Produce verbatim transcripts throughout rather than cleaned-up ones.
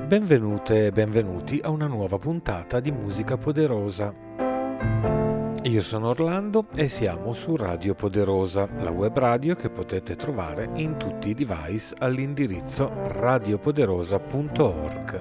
Benvenute e benvenuti a una nuova puntata di Musica Poderosa. Io sono Orlando e siamo su Radio Poderosa, la web radio che potete trovare in tutti i device all'indirizzo radiopoderosa punto org.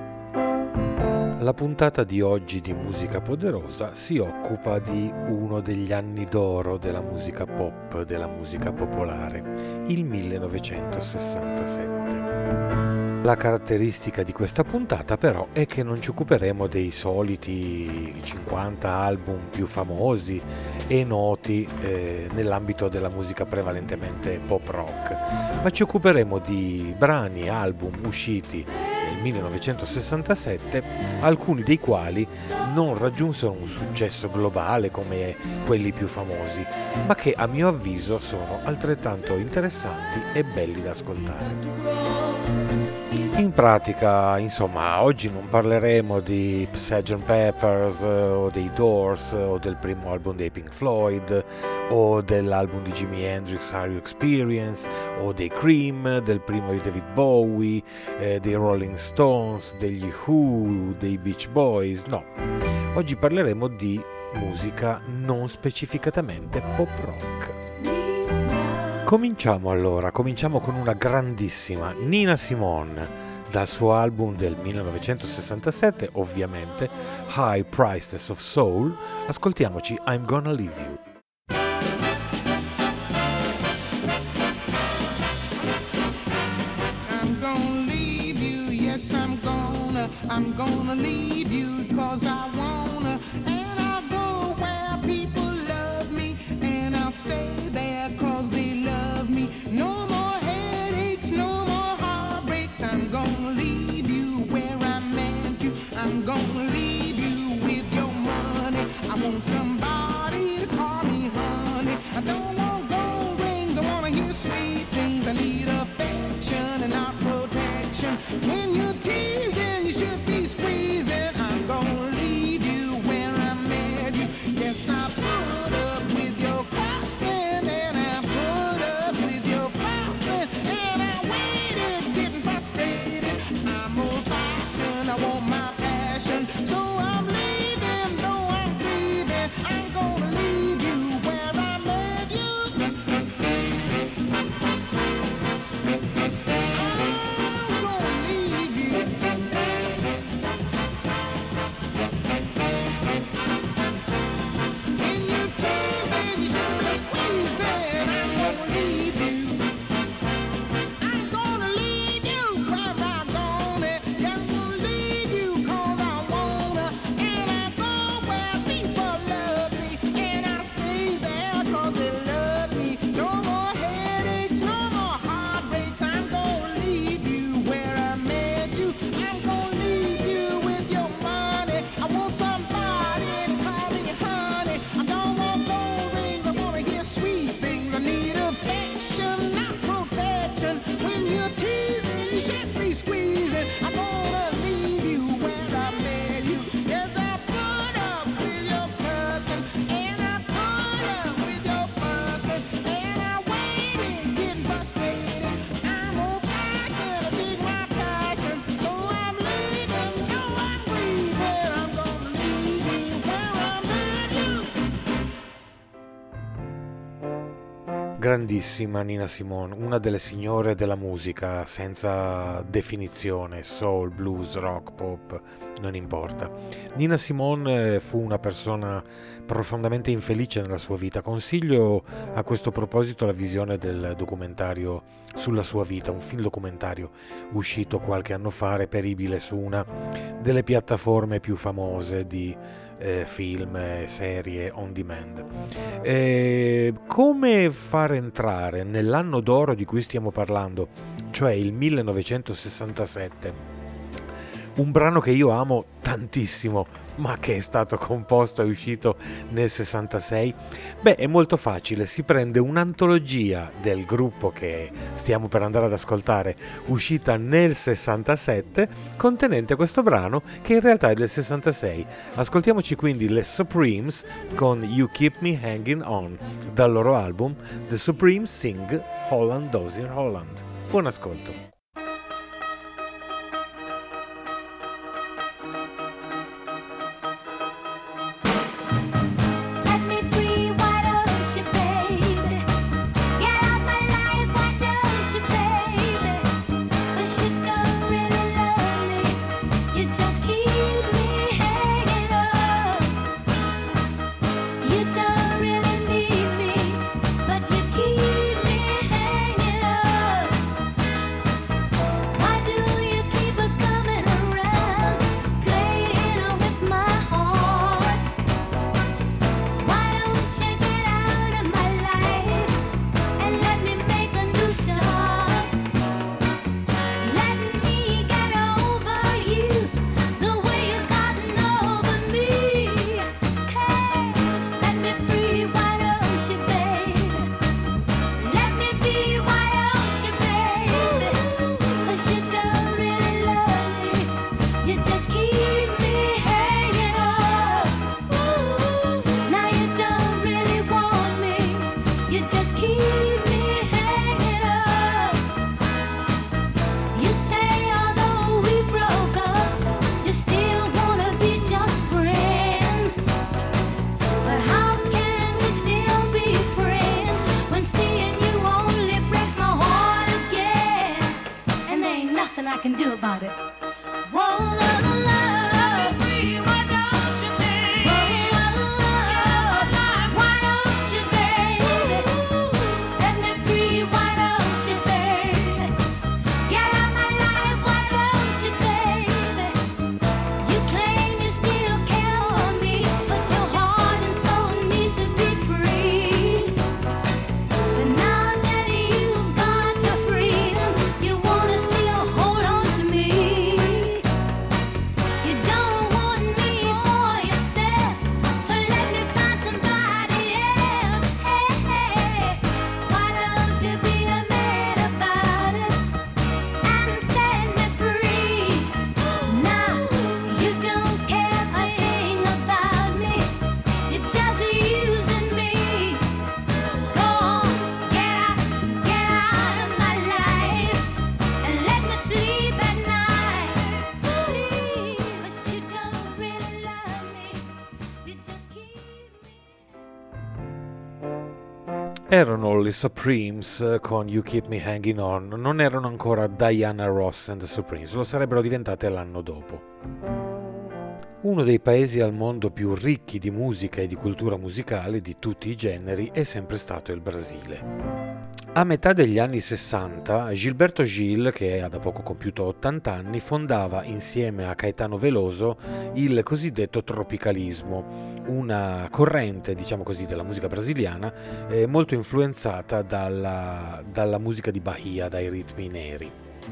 La puntata di oggi di Musica Poderosa si occupa di uno degli anni d'oro della musica pop, della musica popolare, il millenovecentosessantasette. La caratteristica di questa puntata però è che non ci occuperemo dei soliti cinquanta album più famosi e noti eh, nell'ambito della musica prevalentemente pop rock, ma ci occuperemo di brani, album usciti nel millenovecentosessantasette, alcuni dei quali non raggiunsero un successo globale come quelli più famosi, ma che a mio avviso sono altrettanto interessanti e belli da ascoltare. In pratica, insomma, oggi non parleremo di sergeant Pepper's o dei Doors o del primo album dei Pink Floyd o dell'album di Jimi Hendrix Are You Experience o dei Cream, del primo di David Bowie, eh, dei Rolling Stones, degli Who, dei Beach Boys. No, oggi parleremo di musica non specificatamente pop rock. Cominciamo allora, cominciamo con una grandissima Nina Simone, dal suo album del millenovecentosessantasette, ovviamente, High Priestess of Soul. Ascoltiamoci I'm Gonna Leave You. I'm gonna leave you, yes I'm gonna, I'm gonna leave you, cause I wanna, and I'll go where people love me, and I'll stay there cause they love me. No more headaches, no more heartbreaks. I'm gonna leave you where I met you. I'm gonna leave you with your money. I want somebody to call me honey. I don't want gold rings, I wanna hear sweet things. I need affection and not protection. When you're teasing, you should be squeezing. I'm gonna leave you where I met you. Yes, I put up with your cussing, and I put up with your cussing, and I waited, getting frustrated. I'm old fashioned, I want my passion, so I'm leaving, though I'm grieving. I'm gonna leave you where I met you. I'm gonna leave you. When you tease and you should be squeezing, I'm gonna leave you. I'm gonna leave you where I gonna, yeah, I'm gonna leave you cause I wanna, and I go where people love me, and I stay there cause they love me. No more headaches, no more heartbreaks. I'm gonna leave you where I met you. I'm gonna leave you with your money. I want somebody to call me honey. I don't want gold rings, I wanna hear sweet things. I need affection, not protection. When you're teasing, you should be squeezing. I'm gonna leave you where I met you. Yes, I put up with your cousin, and I put up with your fussing, and I waited, getting frustrated. I'm old fashioned, I dig my passion, so I'm leaving, no I'm grieving. I'm gonna leave you where I met you. Grandissima Nina Simone, una delle signore della musica senza definizione, soul, blues, rock, pop, non importa. Nina Simone fu una persona profondamente infelice nella sua vita. Consiglio a questo proposito la visione del documentario sulla sua vita, un film documentario uscito qualche anno fa, reperibile su una delle piattaforme più famose di eh, film e serie on demand. Eh, come far entrare nell'anno d'oro di cui stiamo parlando, cioè il millenovecentosessantasette, un brano che io amo tantissimo, ma che è stato composto e uscito nel sessantasei? Beh, è molto facile, si prende un'antologia del gruppo che stiamo per andare ad ascoltare, uscita nel sessantasette, contenente questo brano che in realtà è del sessantasei. Ascoltiamoci quindi le Supremes con You Keep Me Hanging On, dal loro album The Supremes Sing Holland Does in Holland. Buon ascolto. I can do about it. Whoa, love, free, why don't you, baby? Why don't you, baby? Set me free, why don't you, baby? Get out my life, why don't you, baby? You claim you still care for me, but your heart and soul needs to be free. But now that you've got your freedom, you wanna still hold on to me. You don't want me for yourself, so let me find somebody else. Hey, hey, why don't you be a man about it and set me free? Now you don't care a thing about me, you're just using me. Go on, get out, get out of my life and let me sleep at night. Please, 'cause you don't really love me, you just keep me. Erano i Supremes eh, con You Keep Me Hanging On, non erano ancora Diana Ross and the Supremes, lo sarebbero diventate l'anno dopo. Uno dei paesi al mondo più ricchi di musica e di cultura musicale di tutti i generi è sempre stato il Brasile. A metà degli anni sessanta, Gilberto Gil, che ha da poco compiuto ottanta anni, fondava insieme a Caetano Veloso il cosiddetto tropicalismo, una corrente, diciamo così, della musica brasiliana eh, molto influenzata dalla, dalla musica di Bahia, dai ritmi neri.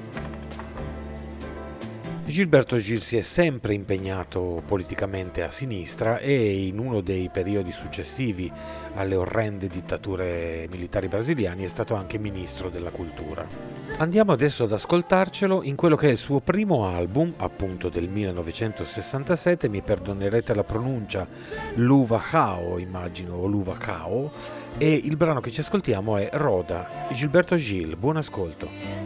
Gilberto Gil si è sempre impegnato politicamente a sinistra e in uno dei periodi successivi alle orrende dittature militari brasiliane è stato anche ministro della cultura. Andiamo adesso ad ascoltarcelo in quello che è il suo primo album, appunto del millenovecentosessantasette, mi perdonerete la pronuncia, Luva Cao, immagino, o Luva Cao, e il brano che ci ascoltiamo è Roda. Gilberto Gil, buon ascolto.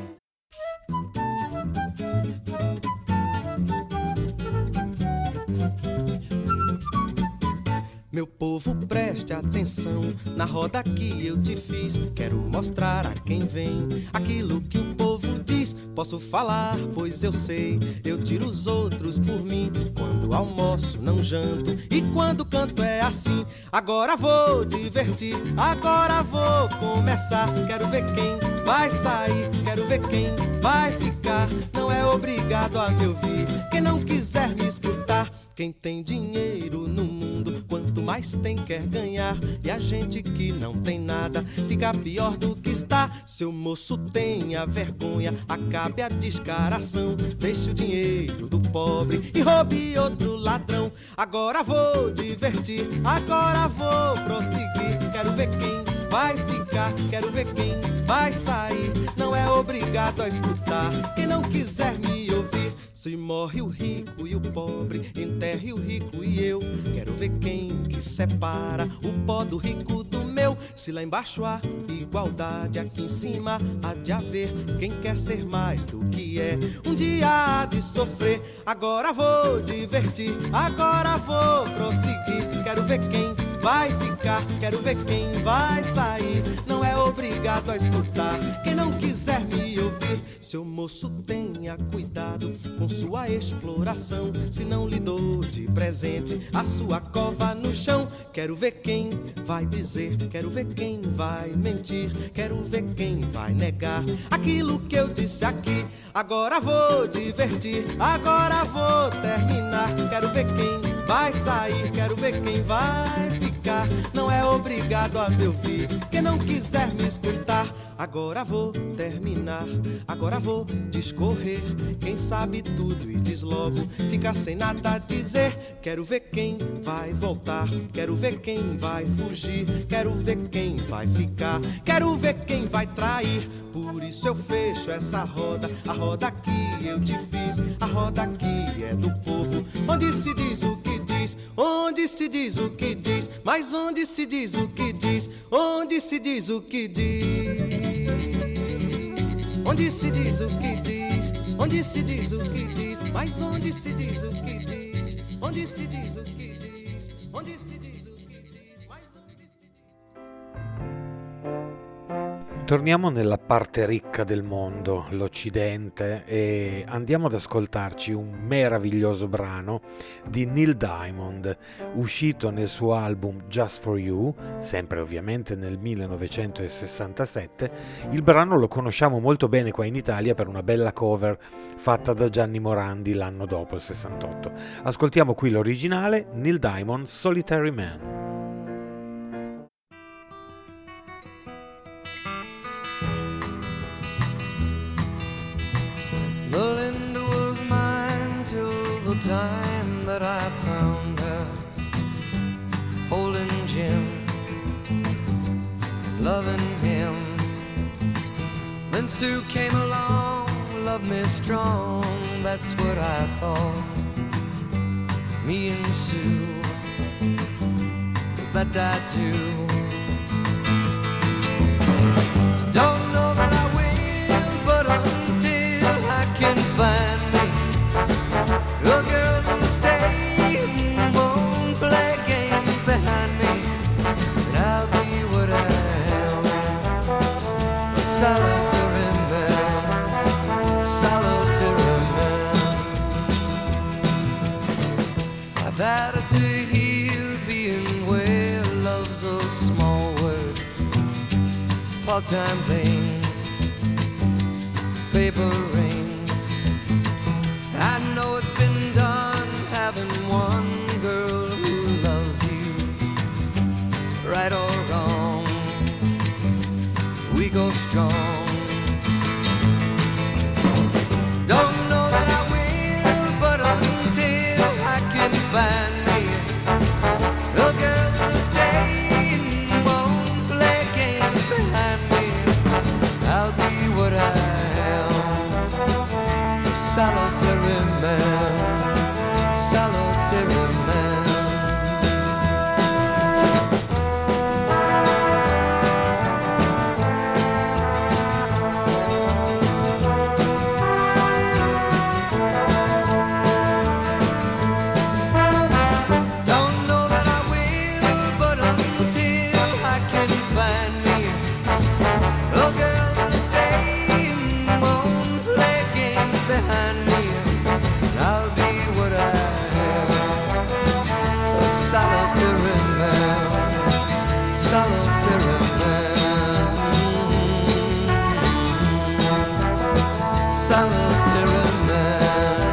Meu povo, preste atenção na roda que eu te fiz. Quero mostrar a quem vem aquilo que o povo diz. Posso falar, pois eu sei, eu tiro os outros por mim. Quando almoço, não janto, e quando canto é assim. Agora vou divertir, agora vou começar. Quero ver quem vai sair, quero ver quem vai ficar. Não é obrigado a me ouvir, quem não quiser me escutar. Quem tem dinheiro no mundo, quanto mais tem quer ganhar. E a gente que não tem nada, fica pior do que está. Seu moço, tenha vergonha, acabe a descaração. Deixe o dinheiro do pobre e roube outro ladrão. Agora vou divertir, agora vou prosseguir. Quero ver quem vai ficar, quero ver quem vai sair. Não é obrigado a escutar, quem não quiser me ouvir. Se morre o rico e o pobre, enterre o rico e eu. Quero ver quem que separa o pó do rico do meu. Se lá embaixo há igualdade, aqui em cima há de haver quem quer ser mais do que é. Um dia há de sofrer, agora vou divertir, agora vou prosseguir. Quero ver quem vai ficar, quero ver quem vai sair. Não é obrigado a escutar, quem não quiser me ouvir. Seu moço, tenha cuidado com sua exploração. Se não lhe dou de presente a sua cova no chão. Quero ver quem vai dizer, quero ver quem vai mentir. Quero ver quem vai negar aquilo que eu disse aqui. Agora vou divertir, agora vou terminar. Quero ver quem vai sair, quero ver quem vai ficar. Não é obrigado a me ouvir, quem não quiser me escutar. Agora vou terminar, agora vou discorrer. Quem sabe tudo e diz logo, fica sem nada a dizer. Quero ver quem vai voltar, quero ver quem vai fugir. Quero ver quem vai ficar, quero ver quem vai trair. Por isso eu fecho essa roda, a roda que eu te fiz. A roda que é do povo, onde se diz o que diz, onde se diz o que diz, mas onde se diz o que diz, onde se diz o que diz, onde se diz o que diz, onde se diz o que diz, mas onde se diz o que diz, onde se diz o que diz, onde se diz o que diz, mas onde se diz. Torniamo nella parte ricca del mondo, l'Occidente, e andiamo ad ascoltarci un meraviglioso brano di Neil Diamond, uscito nel suo album Just For You, sempre ovviamente nel millenovecentosessantasette. Il brano lo conosciamo molto bene qua in Italia per una bella cover fatta da Gianni Morandi l'anno dopo, il sessantotto. Ascoltiamo qui l'originale, Neil Diamond, Solitary Man. Melinda was mine till the time that I found her holding Jim, loving him. Then Sue came along, loved me strong, that's what I thought. Me and Sue, that I do. Don't know that I will, but until I can find me a girl that'll stay and won't play games behind me, and I'll be what I am, a solitary man, solitary man. I've had it to hear being where love's a small word, part-time thing, paper rain. I know it's been done having one girl who loves you, right or wrong, we go strong. Don't know that I will, but until I can find me a girl that'll stay and won't play games behind me, I'll be what I am, a solitary man, solitary man. Don't know that I will, but until I can find me a girl that'll stay and won't play games behind me, I'll be what I am, a solitary man, solitary man, solitary man,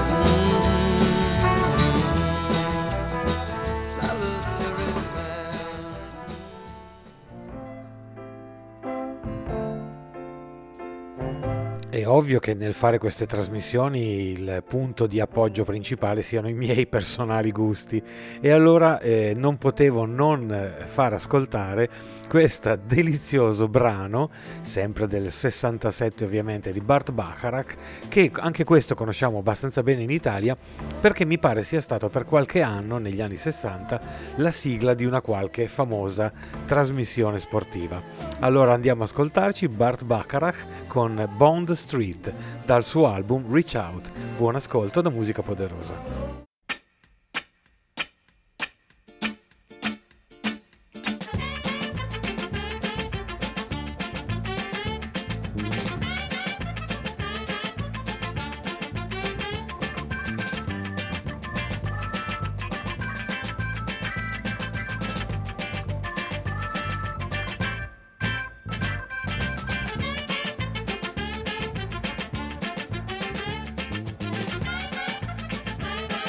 solitary man. È ovvio che nel fare queste trasmissioni il punto di appoggio principale siano i miei personali gusti, e allora eh, non potevo non far ascoltare questo delizioso brano, sempre del sessantasette ovviamente, di Burt Bacharach, che anche questo conosciamo abbastanza bene in Italia perché mi pare sia stato per qualche anno, negli anni sessanta, la sigla di una qualche famosa trasmissione sportiva. Allora andiamo ad ascoltarci Burt Bacharach con Bond Street dal suo album Reach Out. Buon ascolto da Musica Poderosa. Thank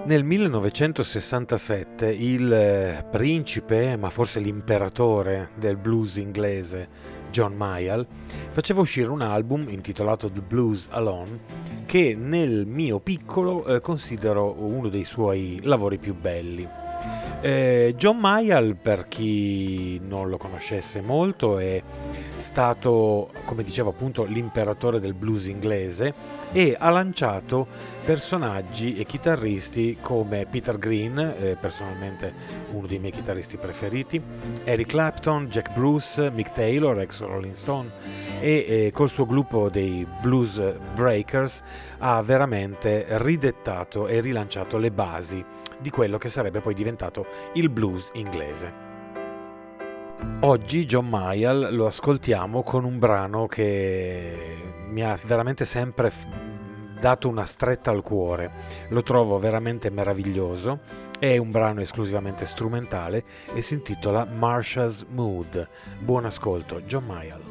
Nel millenovecentosessantasette il principe, ma forse l'imperatore del blues inglese, John Mayall, faceva uscire un album intitolato The Blues Alone che nel mio piccolo eh, considero uno dei suoi lavori più belli. Eh, John Mayall, per chi non lo conoscesse molto, è stato, come dicevo appunto, l'imperatore del blues inglese e ha lanciato personaggi e chitarristi come Peter Green, eh, personalmente uno dei miei chitarristi preferiti, Eric Clapton, Jack Bruce, Mick Taylor, ex Rolling Stone, e eh, col suo gruppo dei Blues Breakers ha veramente ridettato e rilanciato le basi di quello che sarebbe poi diventato il blues inglese. Oggi John Mayall lo ascoltiamo con un brano che mi ha veramente sempre f- dato una stretta al cuore, lo trovo veramente meraviglioso, è un brano esclusivamente strumentale e si intitola Marsha's Mood. Buon ascolto, John Mayall.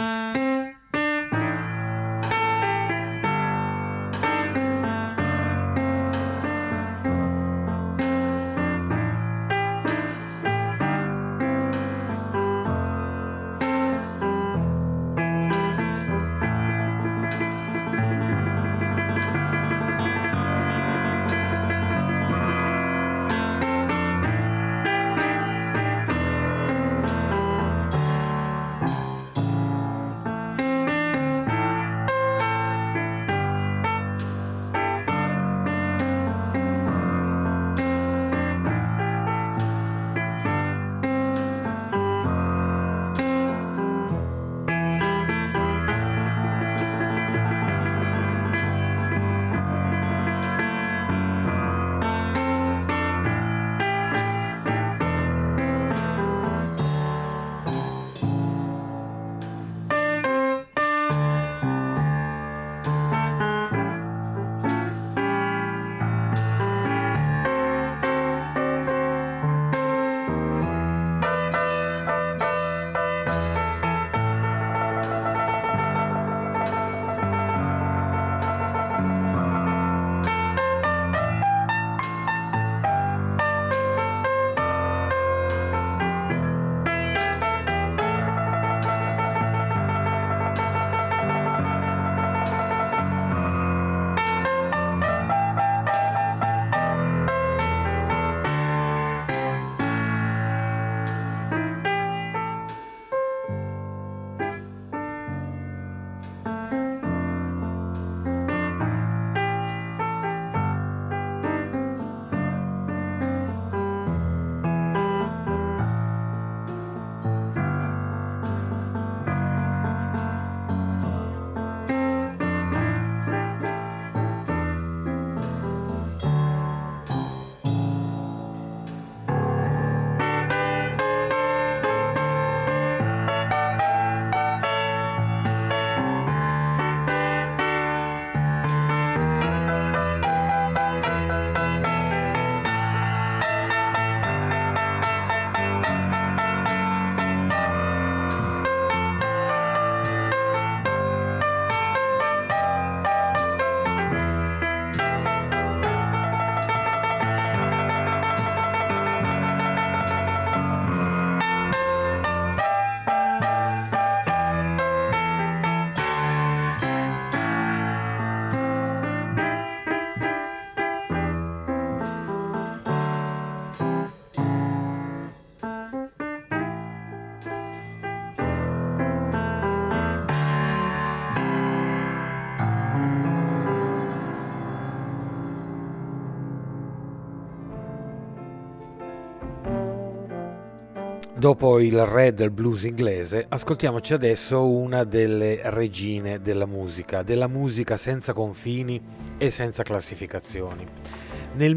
Dopo il re del blues inglese, ascoltiamoci adesso una delle regine della musica, della musica senza confini e senza classificazioni. Nel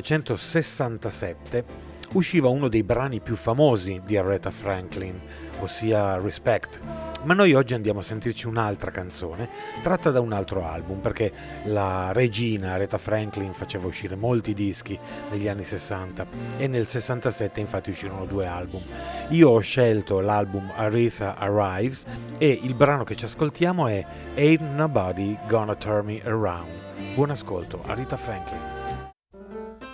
millenovecentosessantasette usciva uno dei brani più famosi di Aretha Franklin, ossia Respect, ma noi oggi andiamo a sentirci un'altra canzone tratta da un altro album, perché la regina Aretha Franklin faceva uscire molti dischi negli anni sessanta e nel sessantasette infatti uscirono due album. Io ho scelto l'album Aretha Arrives e il brano che ci ascoltiamo è Ain't Nobody Gonna Turn Me Around. Buon ascolto, Aretha Franklin.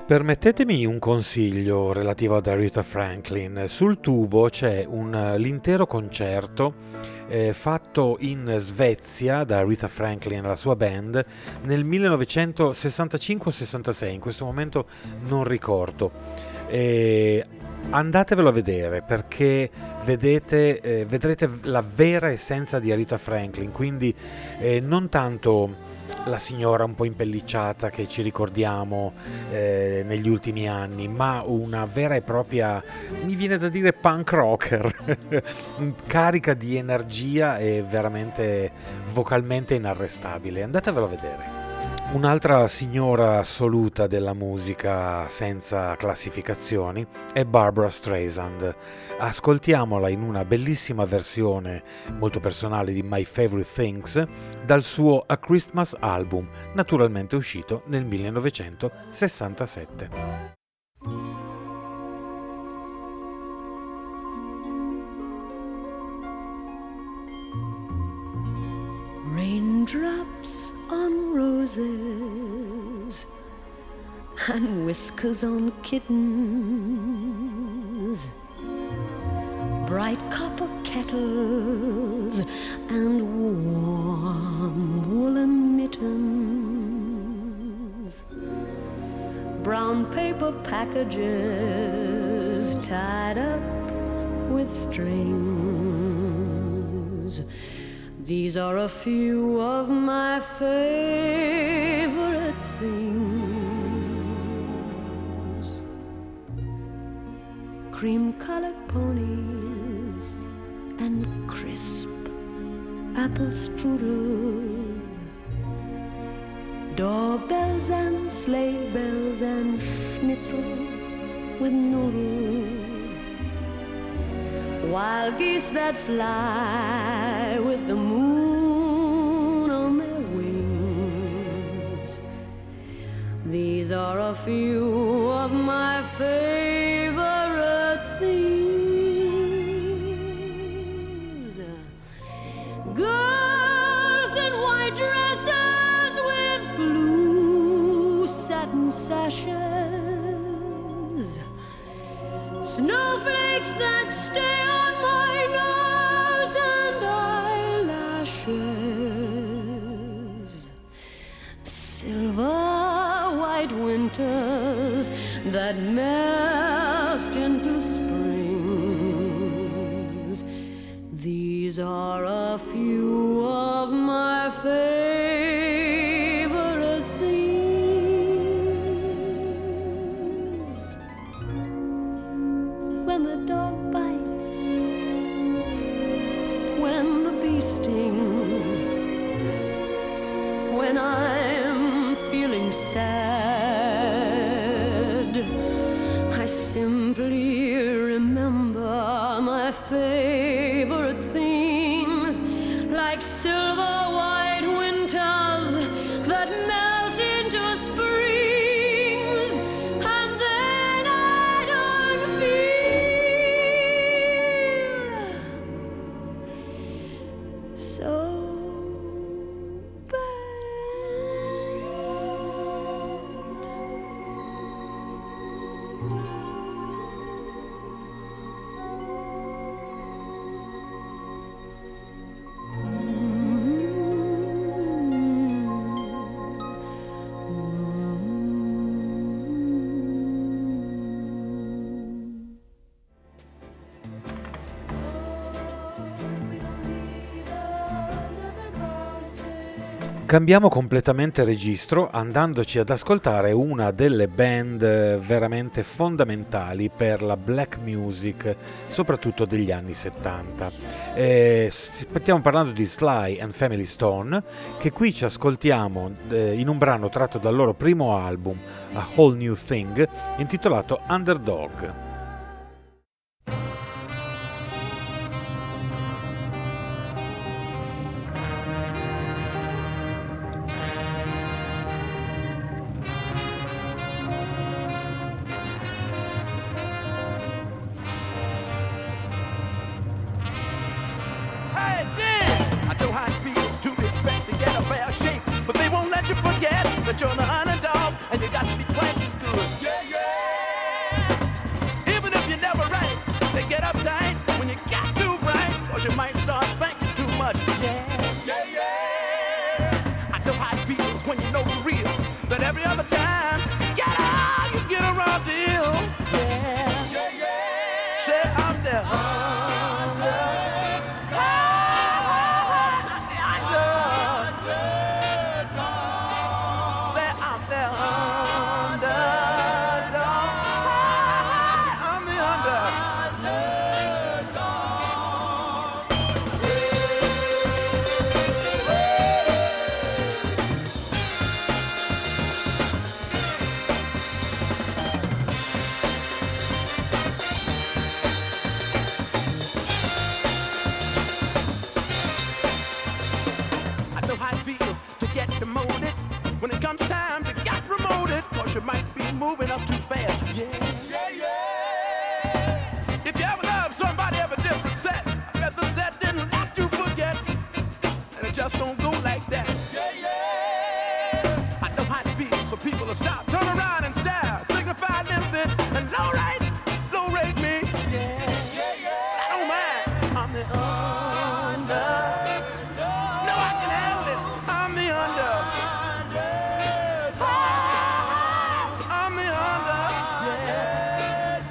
Permettetemi un consiglio relativo ad Aretha Franklin. Sul tubo c'è un, l'intero concerto eh, fatto in Svezia da Aretha Franklin e la sua band nel millenovecentosessantacinque sessantasei, in questo momento non ricordo. E andatevelo a vedere perché vedete, eh, vedrete la vera essenza di Aretha Franklin, quindi eh, non tanto la signora un po' impellicciata che ci ricordiamo eh, negli ultimi anni, ma una vera e propria, mi viene da dire, punk rocker, carica di energia e veramente vocalmente inarrestabile. Andatevelo a vedere. Un'altra signora assoluta della musica senza classificazioni è Barbra Streisand. Ascoltiamola in una bellissima versione molto personale di My Favorite Things dal suo A Christmas Album, naturalmente uscito nel millenovecentosessantasette. Raindrops on roses and whiskers on kittens, bright copper kettles and warm woolen mittens, brown paper packages tied up with strings. These are a few of my favorite things. Cream-colored ponies and crisp apple strudel, doorbells and sleigh bells and schnitzel with noodles, wild geese that fly with the moon on their wings. These are a few of my favorite things. Girls in white dresses with blue satin sashes, snowflakes that stay on my nose and eyelashes, silver white winters that melt into springs. These are a few of my favorite things. When the dog bites, when the bee stings, when I'm feeling sad, I simply remember my favorite things, like silver white winters that melt into springs, and then I don't feel so Cambiamo completamente registro andandoci ad ascoltare una delle band veramente fondamentali per la black music, soprattutto degli anni settanta. Eh, stiamo parlando di Sly and Family Stone, che qui ci ascoltiamo eh, in un brano tratto dal loro primo album, A Whole New Thing, intitolato Underdog. Hey, Dan! I know how it feels to expect to get a fair shake, but they won't let you forget that you're the underdog and you got to be twice as good. Yeah, comes time to get promoted, cause you might be moving up too fast. Yeah, yeah, yeah. If you ever love somebody of a different set, I bet the set didn't let you forget. And it just don't go like that. Yeah, yeah. I know how it feels for people to stop, turn around and stare, signify limping, and low right, low rate me. Yeah, yeah, yeah. I don't mind. I'm the under. No, I can handle it. I'm the under. Ah, I'm the under. Yeah.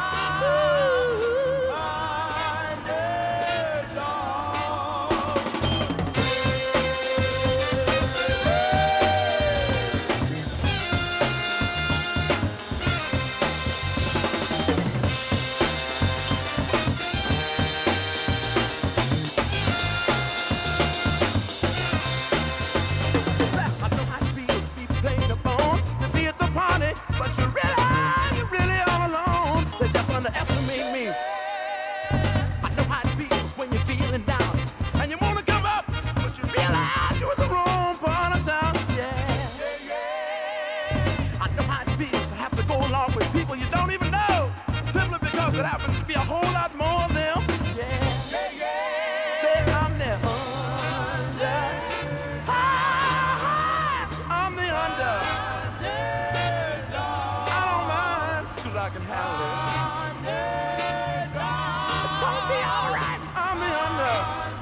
I know how it feels to be played upon, to be at the party, but you really, you really all alone. They just underestimate me. I know how it feels when you're feeling down, and you wanna come up, but you realize you're in the wrong part of town. Yeah, I know how it feels to have to go along with people you don't even know, simply because it happens to be a whole lot more of them. Yeah, say I'm there. Under. Ah, I'm the under. I don't mind, 'cause I can handle it. It's gonna be alright. I'm the under.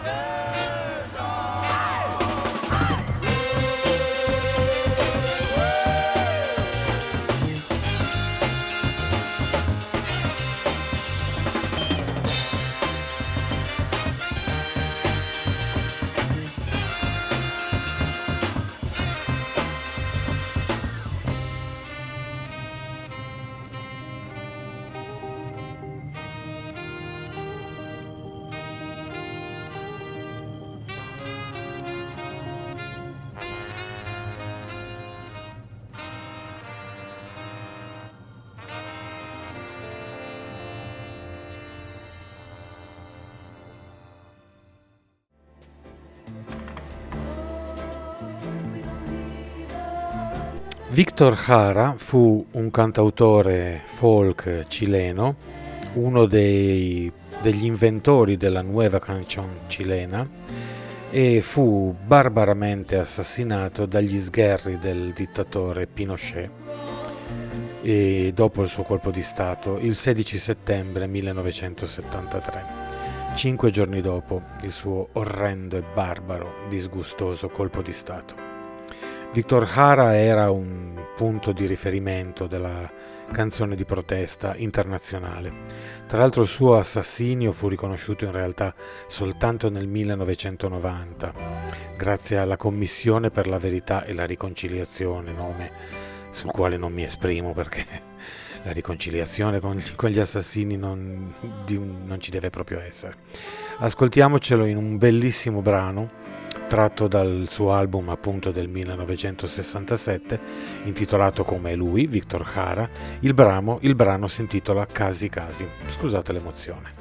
Víctor Jara fu un cantautore folk cileno, uno dei, degli inventori della nueva canción cilena, e fu barbaramente assassinato dagli sgherri del dittatore Pinochet e dopo il suo colpo di stato il sedici settembre millenovecentosettantatré, cinque giorni dopo il suo orrendo e barbaro, disgustoso colpo di stato. Víctor Jara era un punto di riferimento della canzone di protesta internazionale. Tra l'altro il suo assassinio fu riconosciuto in realtà soltanto nel millenovecentonovanta, grazie alla Commissione per la Verità e la Riconciliazione, nome sul quale non mi esprimo perché la riconciliazione con, con gli assassini non, di, non ci deve proprio essere. Ascoltiamocelo in un bellissimo brano tratto dal suo album appunto del millenovecentosessantasette, intitolato come lui, Víctor Jara. Il brano, il brano si intitola Casi Casi. Scusate l'emozione.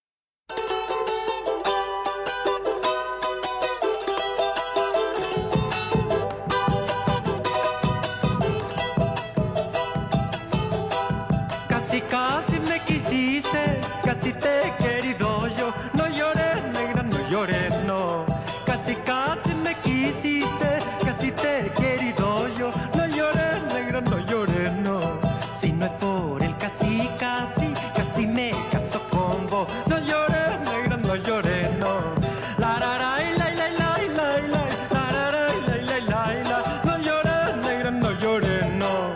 Casi casi me quisiste, casi te he querido yo. No llores, negra, no llores, no. Casi casi me quisiste, casi te he querido yo. No llores, negra, no llores, no. Si no es por el casi casi, casi me caso con vos. No llores, negra, no llores, no. La la la la la la la la la la la la la la. No llores, negra, no llores, no.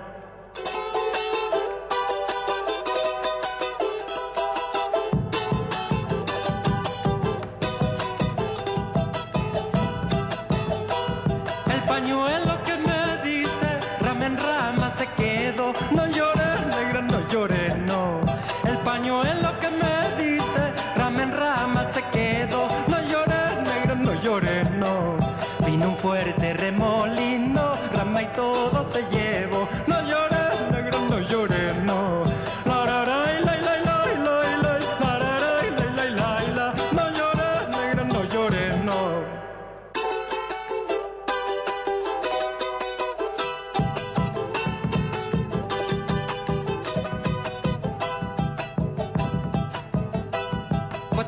El pañuelo que me diste, rama en rama se quedó. No llores, negra, no llores, no. El pañuelo que me diste, rama en rama se quedó. No llores, negra, no llores, no. Vino un fuerte remolino, rama y todo se llevó. No llores, negra, no llores, no. La la la la la la la la la la la la la la. No llores, negra, no llores, no.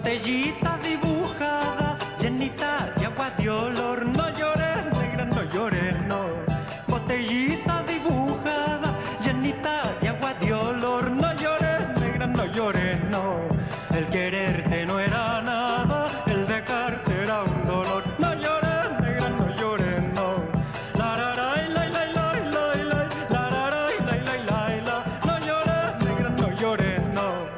botellita dibujada, llenita de agua de olor. No llores, negra, no llores, no. Botellita dibujada, llenita de agua de olor. No llores, negra, no llores, no. El quererte no era nada, el dejarte era un dolor. No llores, negra, no llores, no. La la la la la la la la la la la la la la. No llores, negra, no llores, no.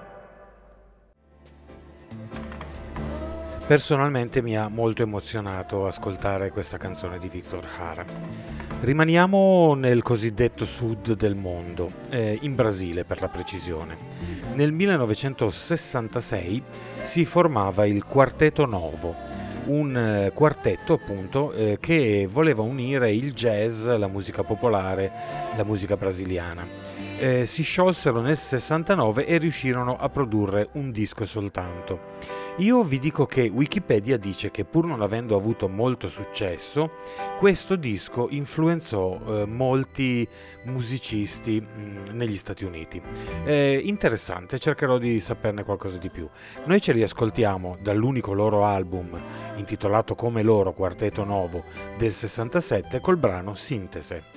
Personalmente mi ha molto emozionato ascoltare questa canzone di Victor Jara. Rimaniamo nel cosiddetto sud del mondo, eh, in Brasile per la precisione. Nel millenovecentosessantasei si formava il Quarteto Novo, un eh, quartetto appunto eh, che voleva unire il jazz, la musica popolare, la musica brasiliana. Eh, si sciolsero nel sessantanove e riuscirono a produrre un disco soltanto. Io vi dico che Wikipedia dice che pur non avendo avuto molto successo, questo disco influenzò eh, molti musicisti mh, negli Stati Uniti. È interessante, cercherò di saperne qualcosa di più. Noi ce li ascoltiamo dall'unico loro album, intitolato come loro Quarteto Novo, del sessantasette, col brano Sintese.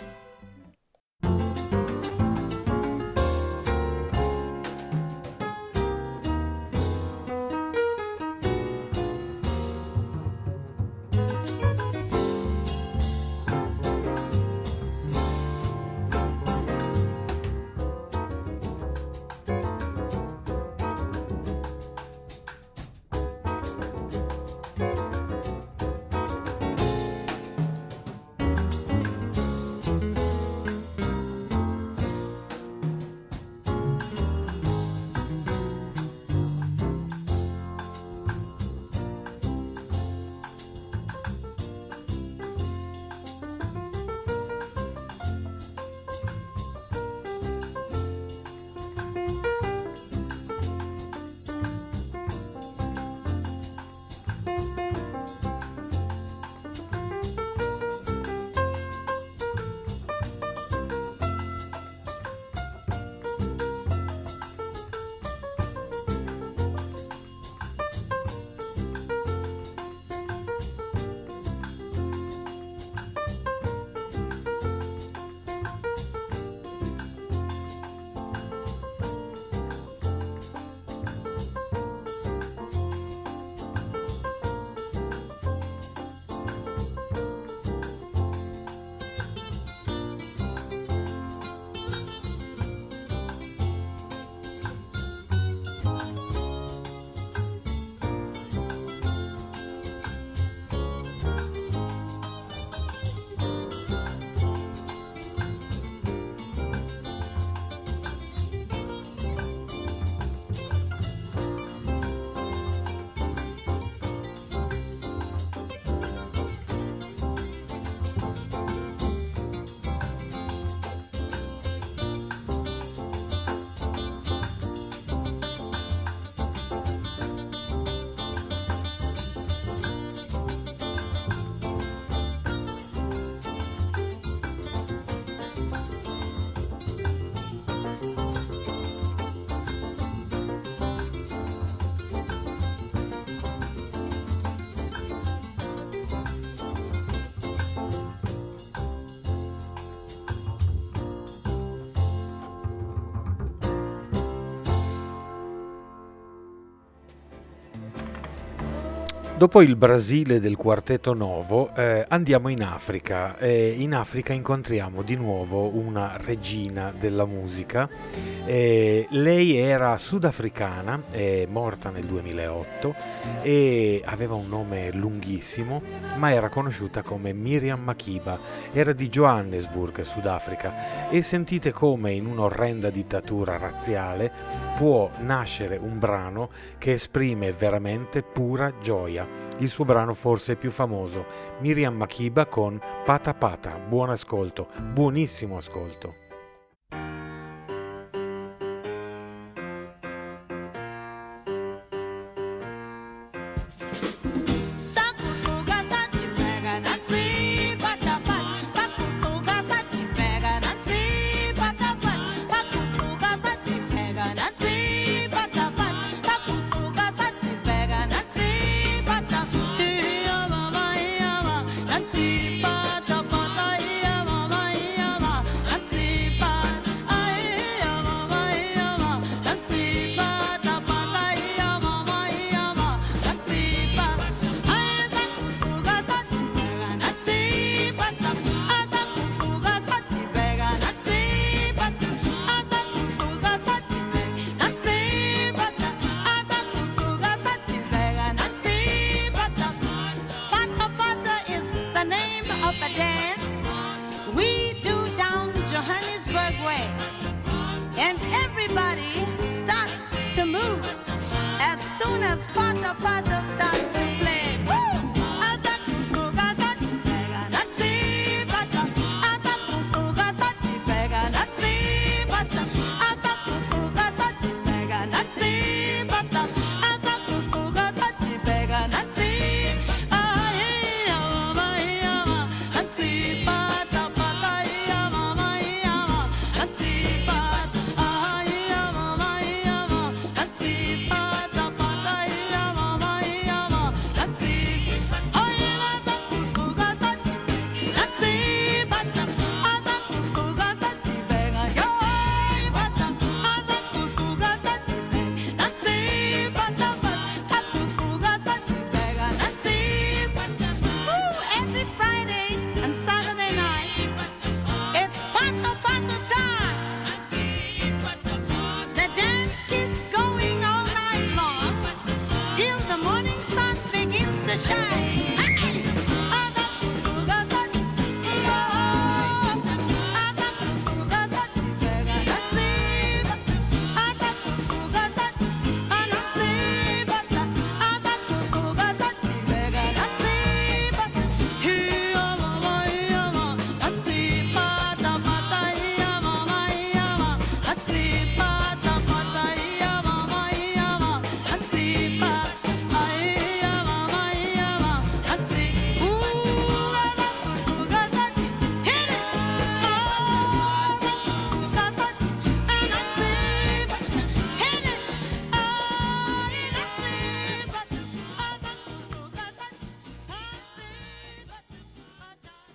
Dopo il Brasile del Quarteto Novo eh, andiamo in Africa e in Africa incontriamo di nuovo una regina della musica. Eh, lei era sudafricana, è morta nel duemilaotto e aveva un nome lunghissimo, ma era conosciuta come Miriam Makeba, era di Johannesburg, Sudafrica, e sentite come in un'orrenda dittatura razziale può nascere un brano che esprime veramente pura gioia. Il suo brano forse più famoso, Miriam Makeba con Pata Pata. Buon ascolto, buonissimo ascolto. Pata the paddle starts to